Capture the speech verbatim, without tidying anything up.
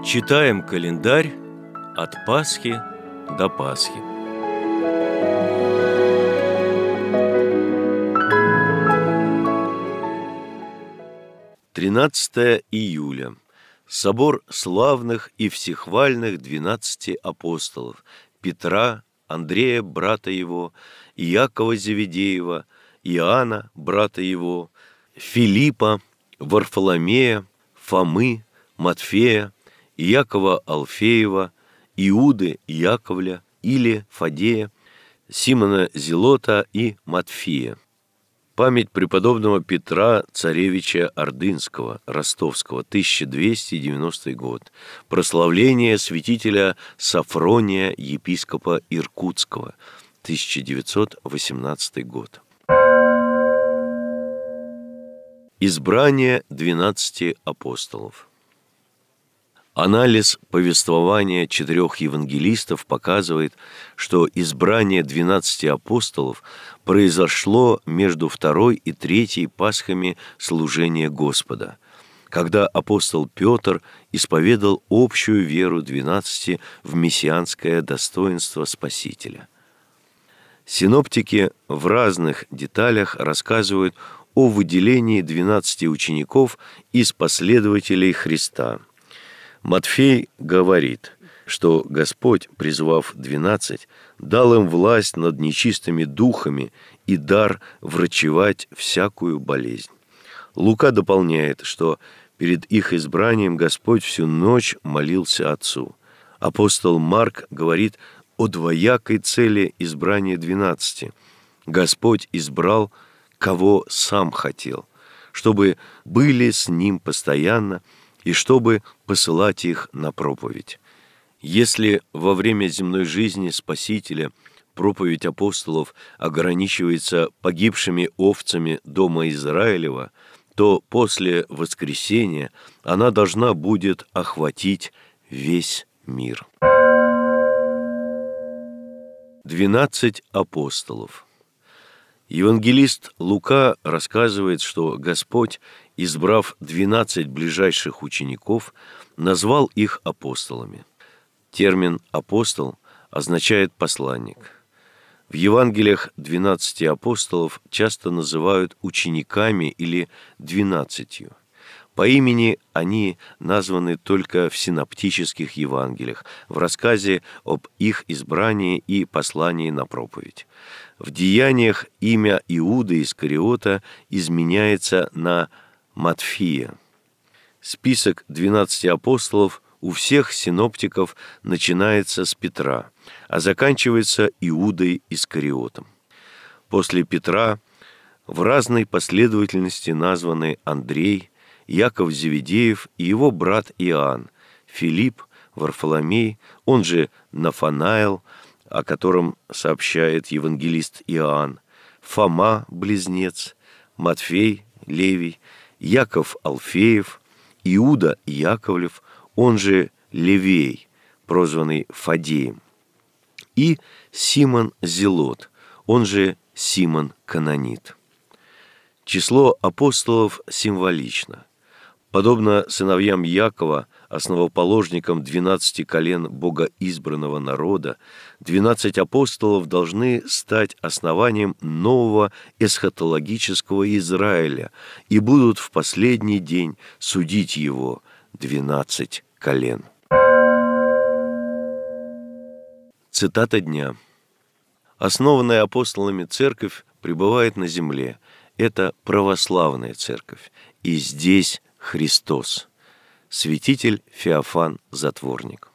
Читаем календарь от Пасхи до Пасхи. тринадцатое июля. Собор славных и всехвальных двенадцати апостолов Петра, Андрея, брата его, Иакова Зеведеева, Иоанна, брата его, Филиппа, Варфоломея, Фомы, Матфея, Иакова Алфеева, Иуды Яковля или Фадея, Симона Зелота и Матфия. Память преподобного Петра, царевича Ордынского, Ростовского, тысяча двести девяностый год. Прославление святителя Сафрония, епископа Иркутского, тысяча девятьсот восемнадцатый год. Избрание двенадцати апостолов. Анализ повествования четырех евангелистов показывает, что избрание двенадцати апостолов произошло между второй и третьей Пасхами служения Господа, когда апостол Петр исповедал общую веру двенадцати в мессианское достоинство Спасителя. Синоптики в разных деталях рассказывают о выделении двенадцати учеников из последователей Христа. Матфей говорит, что Господь, призвав двенадцать, дал им власть над нечистыми духами и дар врачевать всякую болезнь. Лука дополняет, что перед их избранием Господь всю ночь молился Отцу. Апостол Марк говорит о двоякой цели избрания двенадцати. Господь избрал, кого сам хотел, чтобы были с ним постоянно, и чтобы посылать их на проповедь. Если во время земной жизни Спасителя проповедь апостолов ограничивается погибшими овцами дома Израилева, то после воскресения она должна будет охватить весь мир. Двенадцать апостолов. Евангелист Лука рассказывает, что Господь, избрав двенадцать ближайших учеников, назвал их апостолами. Термин «апостол» означает «посланник». В Евангелиях двенадцати апостолов часто называют учениками или двенадцатью. По имени они названы только в синоптических Евангелиях, в рассказе об их избрании и послании на проповедь. В Деяниях имя Иуды Искариота изменяется на Матфия. Список двенадцати апостолов у всех синоптиков начинается с Петра, а заканчивается Иудой Искариотом. После Петра в разной последовательности названы Андрей, Иаков Зеведеев и его брат Иоанн, Филипп, Варфоломей, он же Нафанаил, о котором сообщает евангелист Иоанн, Фома, близнец, Матфей, Левий, Иаков Алфеев, Иуда Яковлев, он же Левей, прозванный Фадеем, и Симон Зелот, он же Симон Канонит. Число апостолов символично. Подобно сыновьям Якова, основоположникам двенадцати колен богоизбранного народа, двенадцать апостолов должны стать основанием нового эсхатологического Израиля и будут в последний день судить его двенадцать колен. Цитата дня. Основанная апостолами церковь пребывает на земле. Это православная церковь. И здесь Христос. Святитель Феофан Затворник.